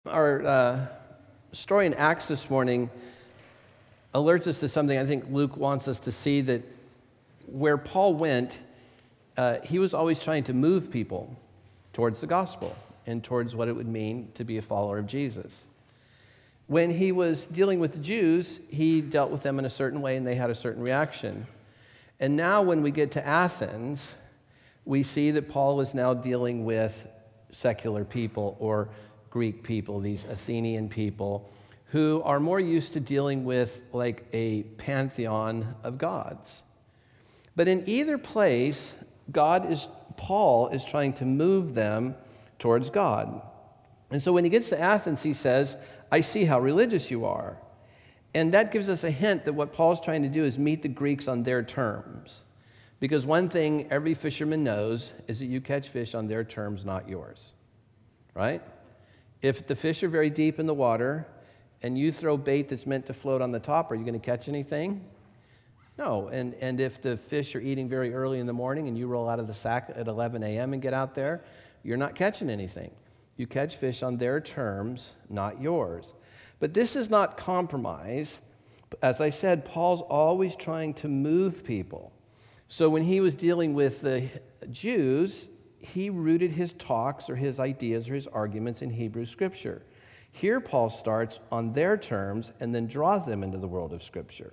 Our story in Acts this morning alerts us to something I think Luke wants us to see, that where Paul went, he was always trying to move people towards the gospel and towards what it would mean to be a follower of Jesus. When he was dealing with the Jews, he dealt with them in a certain way and they had a certain reaction. And now when we get to Athens, we see that Paul is now dealing with secular people or Greek people, these Athenian people, who are more used to dealing with like a pantheon of gods. But in either place, Paul is trying to move them towards God. And so when he gets to Athens, he says, I see how religious you are. And that gives us a hint that what Paul's trying to do is meet the Greeks on their terms. Because one thing every fisherman knows is that you catch fish on their terms, not yours. Right? If the fish are very deep in the water and you throw bait that's meant to float on the top, are you going to catch anything? No. And if the fish are eating very early in the morning and you roll out of the sack at 11 a.m. and get out there, you're not catching anything. You catch fish on their terms, not yours. But this is not compromise. As I said, Paul's always trying to move people. So when he was dealing with the Jews, he rooted his talks or his ideas or his arguments in Hebrew Scripture. Here Paul starts on their terms and then draws them into the world of Scripture.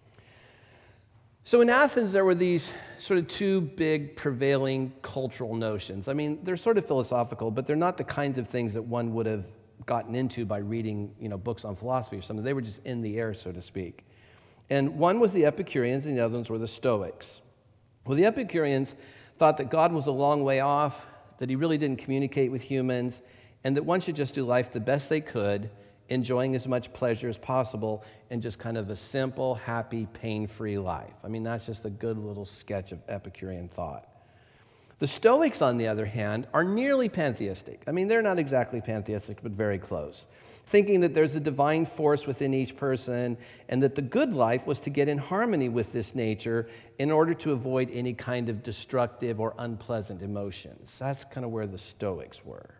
So in Athens, there were these sort of two big prevailing cultural notions. I mean, they're sort of philosophical, but they're not the kinds of things that one would have gotten into by reading, books on philosophy or something. They were just in the air, so to speak. And one was the Epicureans and the other ones were the Stoics. Well, the Epicureans thought that God was a long way off, that he really didn't communicate with humans, and that one should just do life the best they could, enjoying as much pleasure as possible, and just kind of a simple, happy, pain-free life. I mean, that's just a good little sketch of Epicurean thought. The Stoics, on the other hand, are nearly pantheistic. I mean, they're not exactly pantheistic, but very close, thinking that there's a divine force within each person and that the good life was to get in harmony with this nature in order to avoid any kind of destructive or unpleasant emotions. That's kind of where the Stoics were.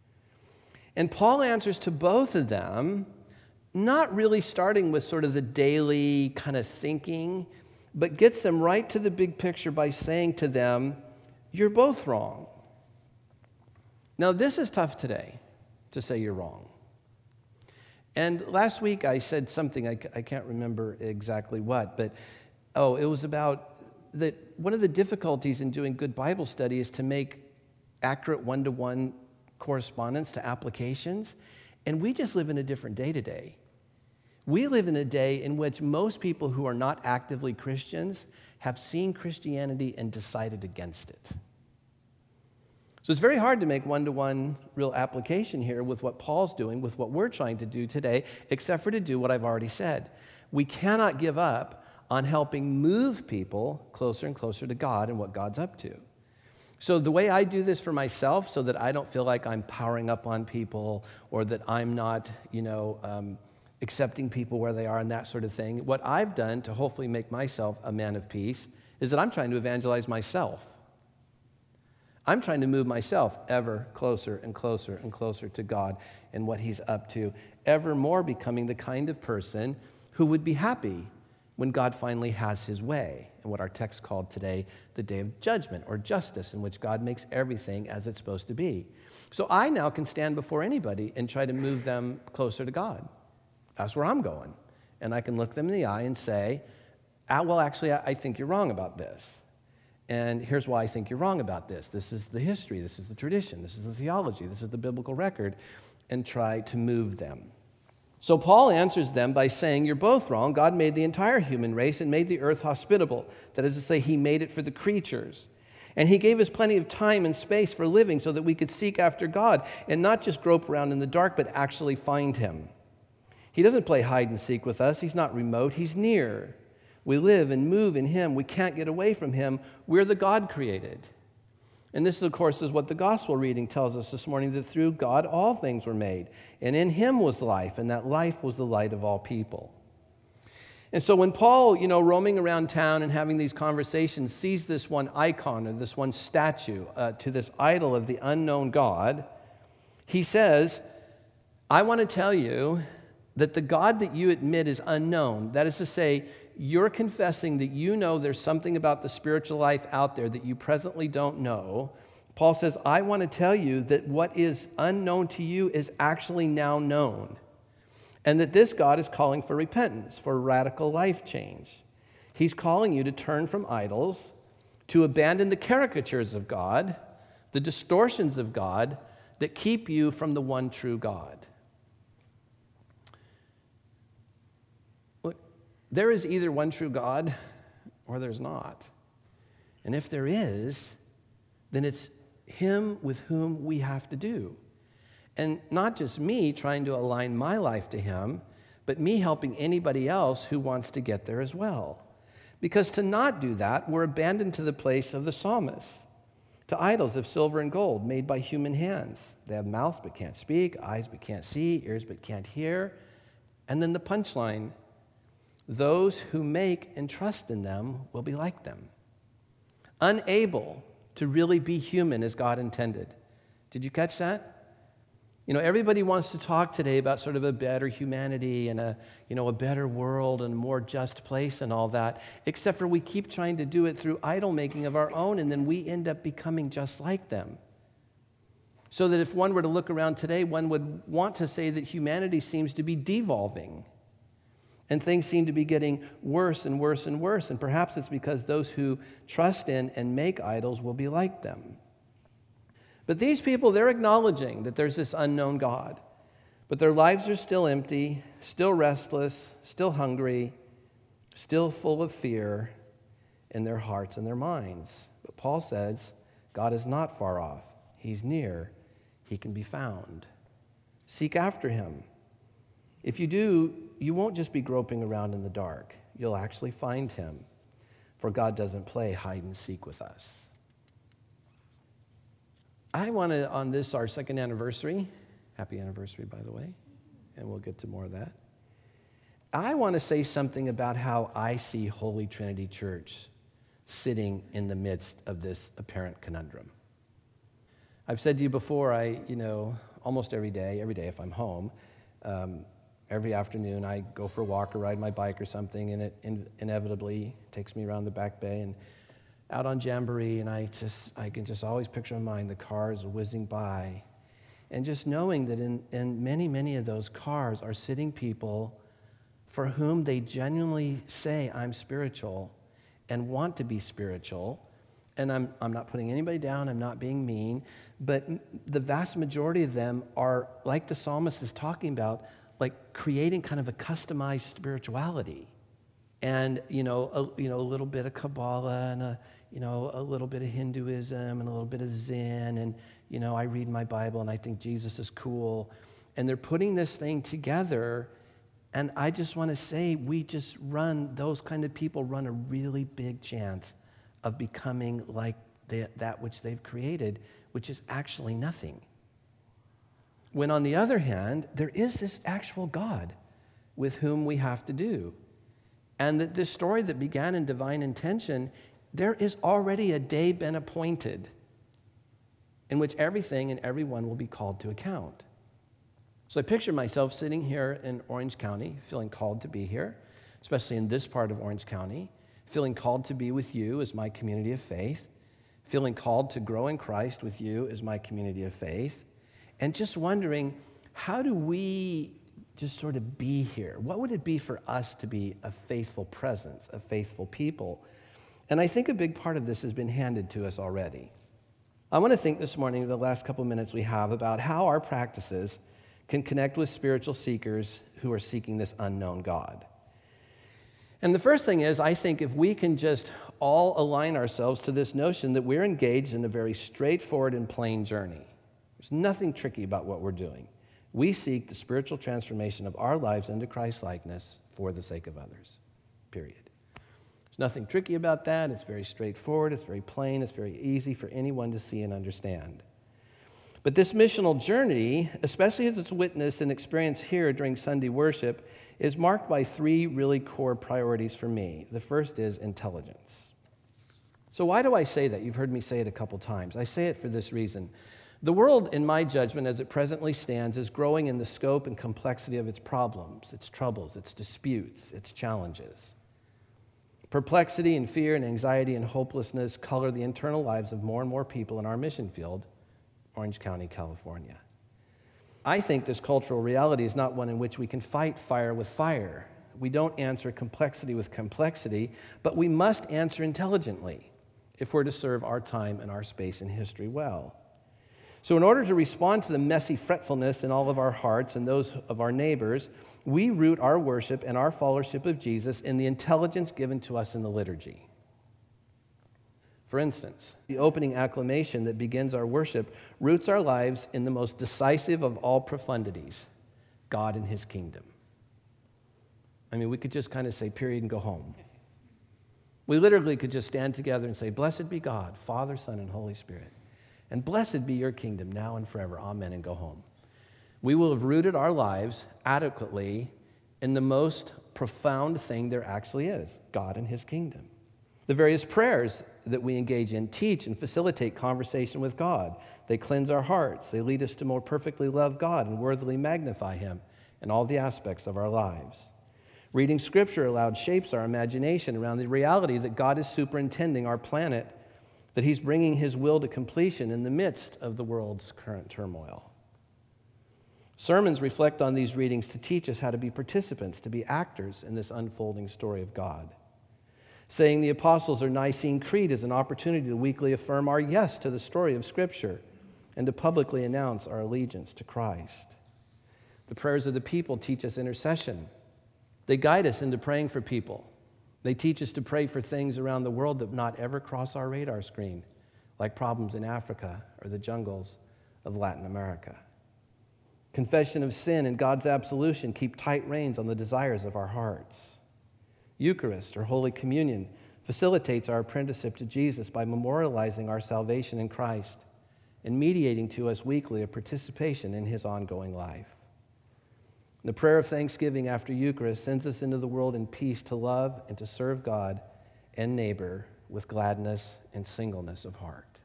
And Paul answers to both of them, not really starting with sort of the daily kind of thinking, but gets them right to the big picture by saying to them, you're both wrong. Now, this is tough today, to say you're wrong. And last week I said something, I can't remember exactly what, but it was about that one of the difficulties in doing good Bible study is to make accurate one-to-one correspondence to applications. And we just live in a different day today. We live in a day in which most people who are not actively Christians have seen Christianity and decided against it. So it's very hard to make one-to-one real application here with what Paul's doing, with what we're trying to do today, except for to do what I've already said. We cannot give up on helping move people closer and closer to God and what God's up to. So the way I do this for myself, so that I don't feel like I'm powering up on people or that I'm not, accepting people where they are and that sort of thing. What I've done to hopefully make myself a man of peace is that I'm trying to evangelize myself. I'm trying to move myself ever closer and closer and closer to God and what he's up to, ever more becoming the kind of person who would be happy when God finally has his way, and what our text called today the day of judgment or justice, in which God makes everything as it's supposed to be. So I now can stand before anybody and try to move them closer to God. That's where I'm going. And I can look them in the eye and say, I think you're wrong about this. And here's why I think you're wrong about this. This is the history, this is the tradition, this is the theology, this is the biblical record, and try to move them. So Paul answers them by saying, you're both wrong. God made the entire human race and made the earth hospitable. That is to say, he made it for the creatures. And he gave us plenty of time and space for living so that we could seek after God and not just grope around in the dark, but actually find him. He doesn't play hide and seek with us. He's not remote. He's near. We live and move in him. We can't get away from him. We're the God created. And this, of course, is what the gospel reading tells us this morning, that through God all things were made. And in him was life, and that life was the light of all people. And so when Paul, roaming around town and having these conversations, sees this one icon or this one statue to this idol of the unknown God, he says, I want to tell you that the God that you admit is unknown, that is to say, you're confessing that you know there's something about the spiritual life out there that you presently don't know. Paul says, I want to tell you that what is unknown to you is actually now known, and that this God is calling for repentance, for radical life change. He's calling you to turn from idols, to abandon the caricatures of God, the distortions of God that keep you from the one true God. Look, there is either one true God or there's not. And if there is, then it's Him with whom we have to do. And not just me trying to align my life to Him, but me helping anybody else who wants to get there as well. Because to not do that, we're abandoned to the place of the psalmist, to idols of silver and gold made by human hands. They have mouths but can't speak, eyes but can't see, ears but can't hear. And then the punchline, those who make and trust in them will be like them. Unable to really be human as God intended. Did you catch that? You know, everybody wants to talk today about sort of a better humanity and a better world and a more just place and all that, except for we keep trying to do it through idol making of our own, and then we end up becoming just like them. So that if one were to look around today, one would want to say that humanity seems to be devolving, and things seem to be getting worse and worse and worse, and perhaps it's because those who trust in and make idols will be like them. But these people, they're acknowledging that there's this unknown God. But their lives are still empty, still restless, still hungry, still full of fear in their hearts and their minds. But Paul says, God is not far off. He's near. He can be found. Seek after Him. If you do, you won't just be groping around in the dark. You'll actually find Him. For God doesn't play hide and seek with us. I want to, on this, our second anniversary, happy anniversary, by the way, and we'll get to more of that. I want to say something about how I see Holy Trinity Church sitting in the midst of this apparent conundrum. I've said to you before, almost every day if I'm home, every afternoon I go for a walk or ride my bike or something, and it inevitably takes me around the Back Bay and out on Jamboree, and I can just always picture in mind the cars whizzing by. And just knowing that in many, many of those cars are sitting people for whom they genuinely say, I'm spiritual and want to be spiritual. And I'm not putting anybody down, I'm not being mean, but the vast majority of them are, like the psalmist is talking about, like creating kind of a customized spirituality. And, a little bit of Kabbalah and a little bit of Hinduism and a little bit of Zen. And, I read my Bible and I think Jesus is cool. And they're putting this thing together. And I just want to say, those kind of people run a really big chance of becoming like that which they've created, which is actually nothing. When on the other hand, there is this actual God with whom we have to do. And that this story that began in divine intention, there is already a day been appointed in which everything and everyone will be called to account. So I picture myself sitting here in Orange County, feeling called to be here, especially in this part of Orange County, feeling called to be with you as my community of faith, feeling called to grow in Christ with you as my community of faith, and just wondering, how do we just sort of be here? What would it be for us to be a faithful presence, a faithful people? And I think a big part of this has been handed to us already. I want to think this morning, the last couple minutes we have, about how our practices can connect with spiritual seekers who are seeking this unknown God. And the first thing is, I think if we can just all align ourselves to this notion that we're engaged in a very straightforward and plain journey. There's nothing tricky about what we're doing. We seek the spiritual transformation of our lives into Christ-likeness for the sake of others, period. There's nothing tricky about that. It's very straightforward. It's very plain. It's very easy for anyone to see and understand. But this missional journey, especially as it's witnessed and experienced here during Sunday worship, is marked by three really core priorities for me. The first is intelligence. So why do I say that? You've heard me say it a couple times. I say it for this reason. The world, in my judgment, as it presently stands, is growing in the scope and complexity of its problems, its troubles, its disputes, its challenges. Perplexity and fear and anxiety and hopelessness color the internal lives of more and more people in our mission field, Orange County, California. I think this cultural reality is not one in which we can fight fire with fire. We don't answer complexity with complexity, but we must answer intelligently if we're to serve our time and our space in history well. So in order to respond to the messy fretfulness in all of our hearts and those of our neighbors, we root our worship and our followership of Jesus in the intelligence given to us in the liturgy. For instance, the opening acclamation that begins our worship roots our lives in the most decisive of all profundities, God and His kingdom. I mean, we could just kind of say period and go home. We literally could just stand together and say, "Blessed be God, Father, Son, and Holy Spirit. And blessed be your kingdom now and forever. Amen," and go home. We will have rooted our lives adequately in the most profound thing there actually is, God and His kingdom. The various prayers that we engage in teach and facilitate conversation with God. They cleanse our hearts. They lead us to more perfectly love God and worthily magnify Him in all the aspects of our lives. Reading Scripture aloud shapes our imagination around the reality that God is superintending our planet, that He's bringing His will to completion in the midst of the world's current turmoil. Sermons reflect on these readings to teach us how to be participants, to be actors in this unfolding story of God. Saying the Apostles' or Nicene Creed is an opportunity to weekly affirm our yes to the story of Scripture and to publicly announce our allegiance to Christ. The prayers of the people teach us intercession. They guide us into praying for people. They teach us to pray for things around the world that not ever cross our radar screen, like problems in Africa or the jungles of Latin America. Confession of sin and God's absolution keep tight reins on the desires of our hearts. Eucharist, or Holy Communion, facilitates our apprenticeship to Jesus by memorializing our salvation in Christ and mediating to us weekly a participation in His ongoing life. The prayer of thanksgiving after Eucharist sends us into the world in peace to love and to serve God and neighbor with gladness and singleness of heart.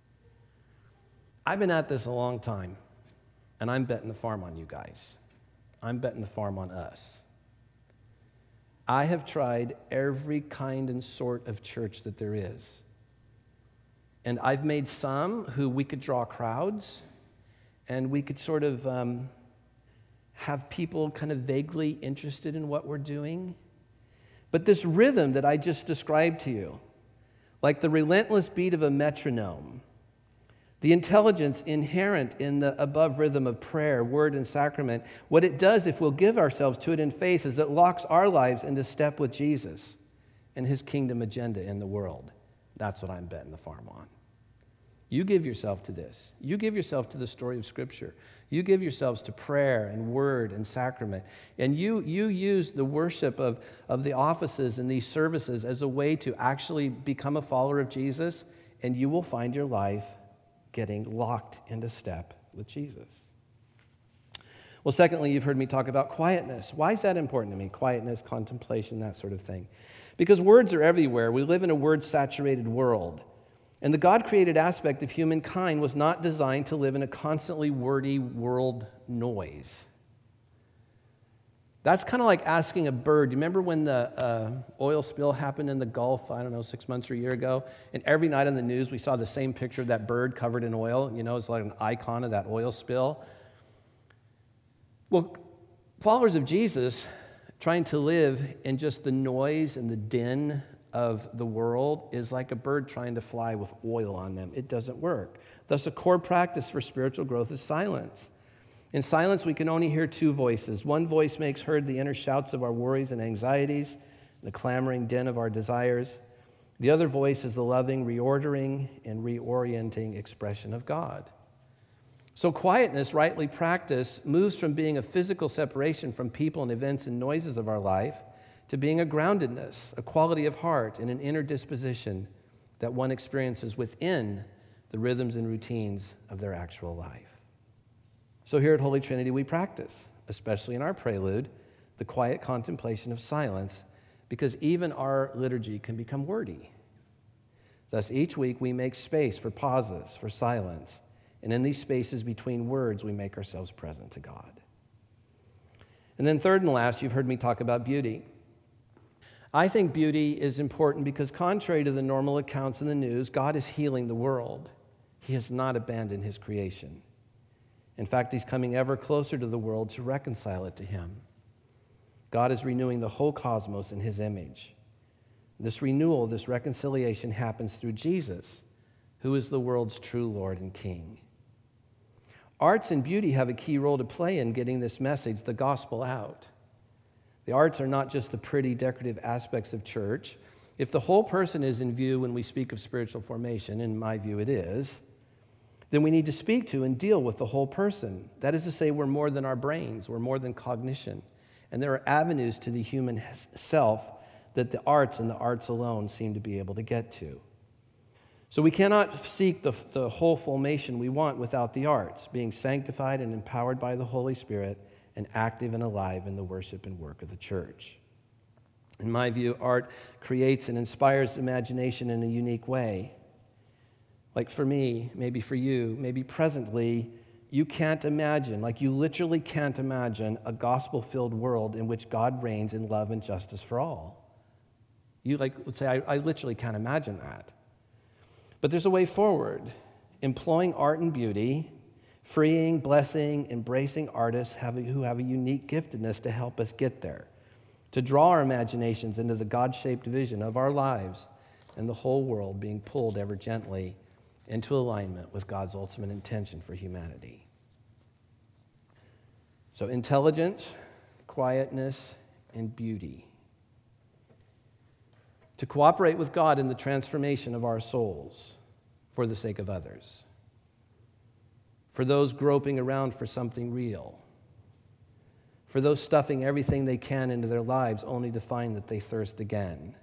I've been at this a long time, and I'm betting the farm on you guys. I'm betting the farm on us. I have tried every kind and sort of church that there is. And I've made some who we could draw crowds, and we could sort of have people kind of vaguely interested in what we're doing. But this rhythm that I just described to you, like the relentless beat of a metronome, the intelligence inherent in the above rhythm of prayer, word, and sacrament, what it does if we'll give ourselves to it in faith is it locks our lives into step with Jesus and His kingdom agenda in the world. That's what I'm betting the farm on. You give yourself to this. You give yourself to the story of Scripture. You give yourselves to prayer and word and sacrament. And you use the worship of the offices in these services as a way to actually become a follower of Jesus, and you will find your life getting locked into step with Jesus. Well, secondly, you've heard me talk about quietness. Why is that important to me? Quietness, contemplation, that sort of thing. Because words are everywhere. We live in a word-saturated world. And the God-created aspect of humankind was not designed to live in a constantly wordy world noise. That's kind of like asking a bird. You remember when the oil spill happened in the Gulf, 6 months or a year ago? And every night on the news, we saw the same picture of that bird covered in oil. You know, it's like an icon of that oil spill. Well, followers of Jesus trying to live in just the noise and the din of the world is like a bird trying to fly with oil on them. It doesn't work. Thus, a core practice for spiritual growth is silence. In silence, we can only hear two voices. One voice makes heard the inner shouts of our worries and anxieties, the clamoring din of our desires. The other voice is the loving, reordering, and reorienting expression of God. So quietness, rightly practiced, moves from being a physical separation from people and events and noises of our life to being a groundedness, a quality of heart, and an inner disposition that one experiences within the rhythms and routines of their actual life. So here at Holy Trinity, we practice, especially in our prelude, the quiet contemplation of silence, because even our liturgy can become wordy. Thus, each week we make space for pauses, for silence, And in these spaces between words, we make ourselves present to God. And then third and last, you've heard me talk about beauty. I think beauty is important because contrary to the normal accounts in the news, God is healing the world. He has not abandoned his creation. In fact, he's coming ever closer to the world to reconcile it to him. God is renewing the whole cosmos in his image. This renewal, this reconciliation happens through Jesus, who is the world's true Lord and King. Arts and beauty have a key role to play in getting this message, the gospel, out. The arts are not just the pretty, decorative aspects of church. If the whole person is in view when we speak of spiritual formation, in my view it is, then we need to speak to and deal with the whole person. That is to say, we're more than our brains, we're more than cognition. And there are avenues to the human self that the arts and the arts alone seem to be able to get to. So we cannot seek the whole formation we want without the arts, being sanctified and empowered by the Holy Spirit and active and alive in the worship and work of the church. In my view, art creates and inspires imagination in a unique way. Like for me, maybe for you, maybe presently, you can't imagine, like you literally can't imagine a gospel-filled world in which God reigns in love and justice for all. You would say, I literally can't imagine that. But there's a way forward, employing art and beauty, freeing, blessing, embracing artists who have a unique giftedness to help us get there, to draw our imaginations into the God-shaped vision of our lives and the whole world being pulled ever gently into alignment with God's ultimate intention for humanity. So intelligence, quietness, and beauty. To cooperate with God in the transformation of our souls for the sake of others. For those groping around for something real. For those stuffing everything they can into their lives only to find that they thirst again.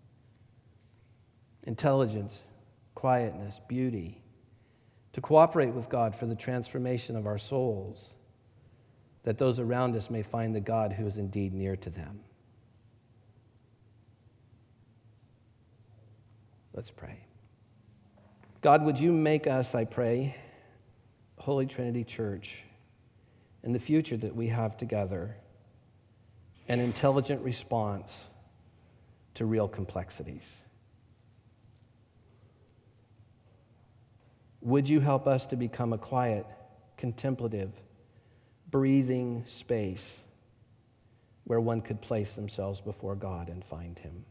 Intelligence, quietness, beauty. To cooperate with God for the transformation of our souls, that those around us may find the God who is indeed near to them. Let's pray. God, would you make us, I pray, Holy Trinity Church, in the future that we have together, an intelligent response to real complexities. Would you help us to become a quiet, contemplative, breathing space where one could place themselves before God and find him?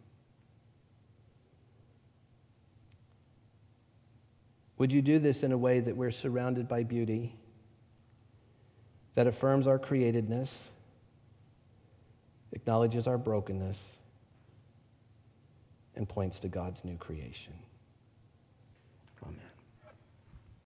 Would you do this in a way that we're surrounded by beauty, that affirms our createdness, acknowledges our brokenness, and points to God's new creation?